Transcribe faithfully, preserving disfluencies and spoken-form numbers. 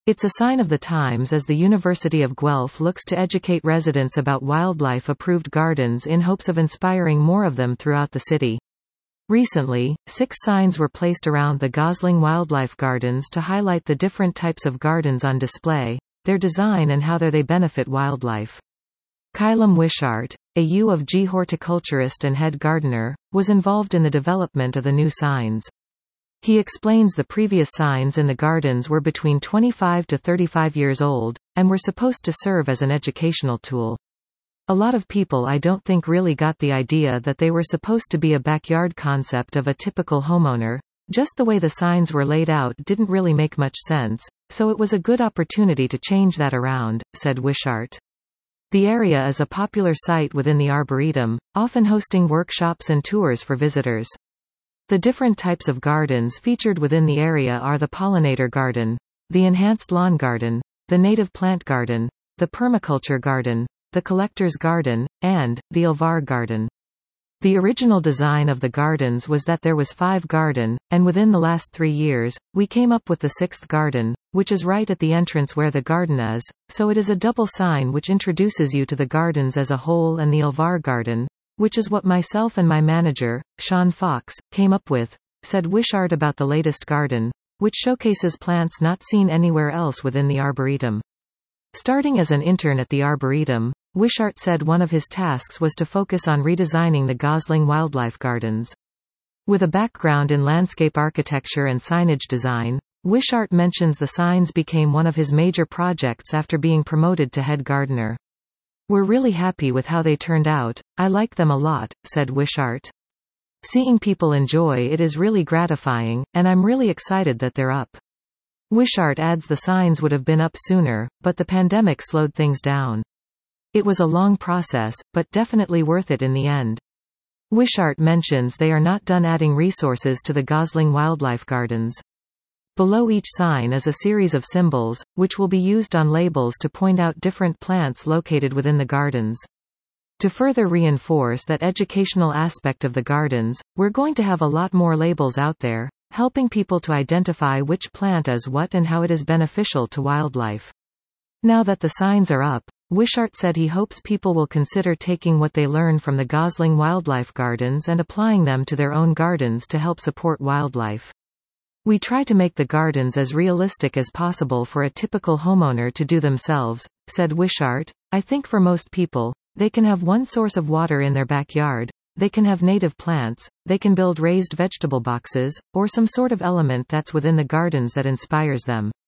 It's a sign of the times as the University of Guelph looks to educate residents about wildlife-approved gardens in hopes of inspiring more of them throughout the city. Recently, six signs were placed around the Gosling Wildlife Gardens to highlight the different types of gardens on display, their design and how they benefit wildlife. Kylam Wishart, a U of G horticulturist and head gardener, was involved in the development of the new signs. He explains the previous signs in the gardens were between twenty-five to thirty-five years old, and were supposed to serve as an educational tool. A lot of people I don't think really got the idea that they were supposed to be a backyard concept of a typical homeowner. Just the way the signs were laid out didn't really make much sense, so it was a good opportunity to change that around, said Wishart. The area is a popular site within the Arboretum, often hosting workshops and tours for visitors. The different types of gardens featured within the area are the pollinator garden, the enhanced lawn garden, the native plant garden, the permaculture garden, the collector's garden, and the Alvar garden. The original design of the gardens was that there was five garden, and within the last three years, we came up with the sixth garden, which is right at the entrance where the garden is, so it is a double sign which introduces you to the gardens as a whole and the Alvar garden, which is what myself and my manager, Sean Fox, came up with, said Wishart about the latest garden, which showcases plants not seen anywhere else within the Arboretum. Starting as an intern at the Arboretum, Wishart said one of his tasks was to focus on redesigning the Gosling Wildlife Gardens. With a background in landscape architecture and signage design, Wishart mentions the signs became one of his major projects after being promoted to head gardener. We're really happy with how they turned out, I like them a lot, said Wishart. Seeing people enjoy it is really gratifying, and I'm really excited that they're up. Wishart adds the signs would have been up sooner, but the pandemic slowed things down. It was a long process, but definitely worth it in the end. Wishart mentions they are not done adding resources to the Gosling Wildlife Gardens. Below each sign is a series of symbols, which will be used on labels to point out different plants located within the gardens. To further reinforce that educational aspect of the gardens, we're going to have a lot more labels out there, helping people to identify which plant is what and how it is beneficial to wildlife. Now that the signs are up, Wishart said he hopes people will consider taking what they learn from the Gosling Wildlife Gardens and applying them to their own gardens to help support wildlife. We try to make the gardens as realistic as possible for a typical homeowner to do themselves, said Wishart. I think for most people, they can have one source of water in their backyard, they can have native plants, they can build raised vegetable boxes, or some sort of element that's within the gardens that inspires them.